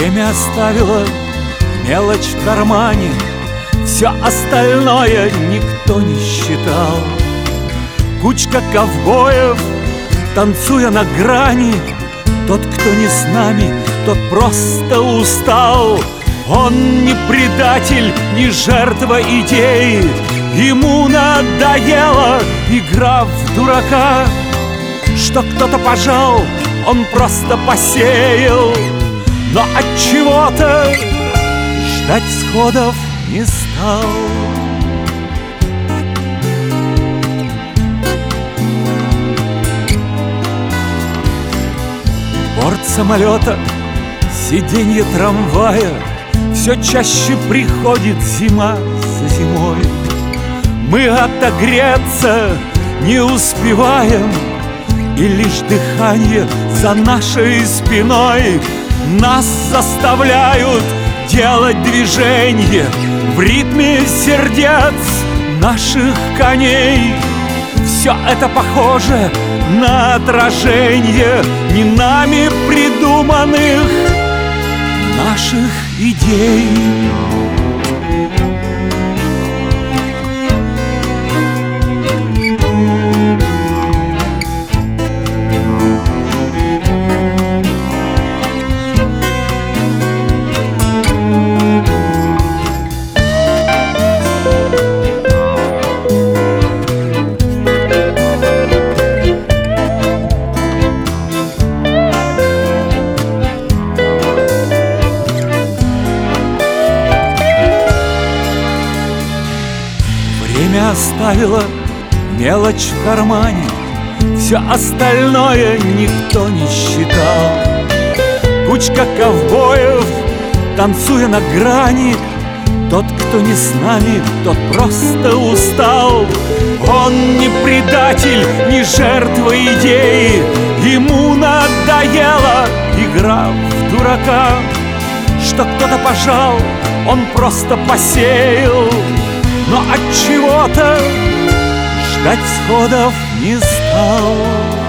Время оставило мелочь в кармане, все остальное никто не считал. Кучка ковбоев, танцуя на грани, тот, кто не с нами, тот просто устал. Он не предатель, не жертва идеи, ему надоела игра в дурака. Что кто-то пожал, он просто посеял, но от чего-то ждать сходов не стал. Борт самолета, сиденье трамвая, все чаще приходит зима за зимой. Мы отогреться не успеваем, и лишь дыхание за нашей спиной нас заставляют делать движение в ритме сердец наших коней. Все это похоже на отражение не нами придуманных наших идей. Время оставило мелочь в кармане, все остальное никто не считал. Кучка ковбоев, танцуя на грани, тот, кто не с нами, тот просто устал. Он не предатель, не жертва идеи, ему надоела игра в дурака. Что кто-то пожал, он просто посеял, но от чего-то ждать сходов не стал.